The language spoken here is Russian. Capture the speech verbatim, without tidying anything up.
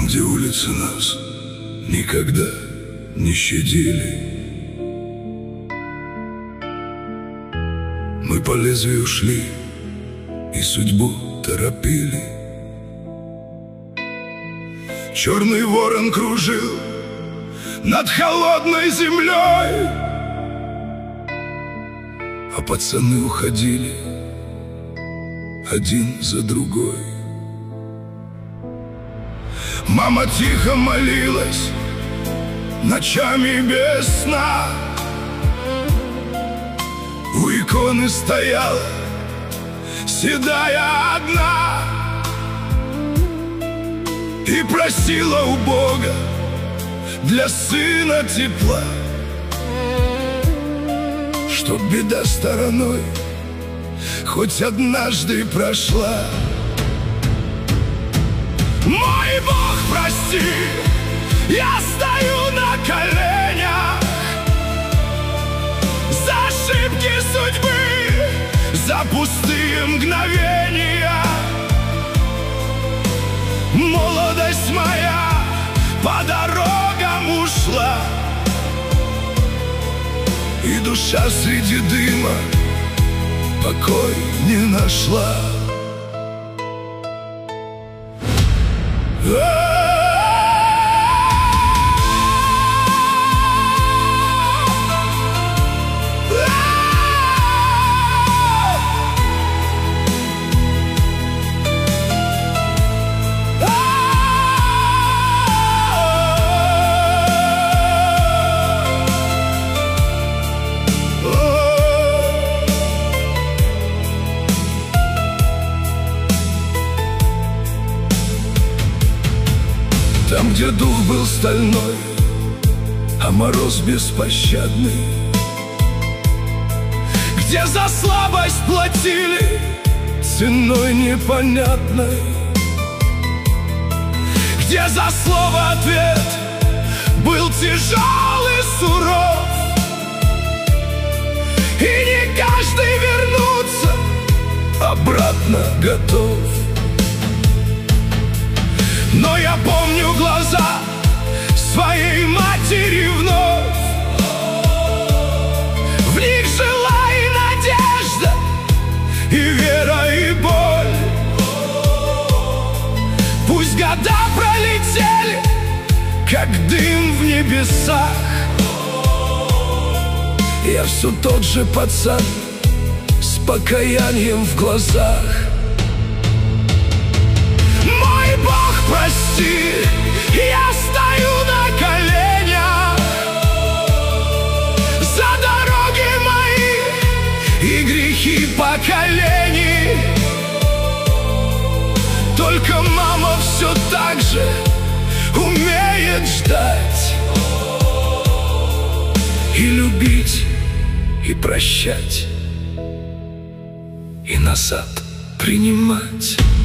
Там, где улицы нас никогда не щадили, мы по лезвию шли и судьбу торопили. Черный ворон кружил над холодной землей, а пацаны уходили один за другой. Мама тихо молилась ночами без сна, у иконы стояла седая одна и просила у Бога для сына тепла, чтоб беда стороной хоть однажды прошла. Мой Бог, прости, я стою на коленях за ошибки судьбы, за пустые мгновения. Молодость моя по дорогам ушла, и душа среди дыма покой не нашла. Там, где дух был стальной, а мороз беспощадный, где за слабость платили ценой непонятной, где за слово ответ был тяжелый, суров, и не каждый вернуться обратно готов. Но я помню глаза своей матери вновь, в них жила и надежда, и вера, и боль. Пусть года пролетели, как дым в небесах, я все тот же пацан с покаянием в глазах. Бог, прости, я стою на коленях за дороги мои и грехи поколений. Только мама все так же умеет ждать и любить, и прощать, и назад принимать.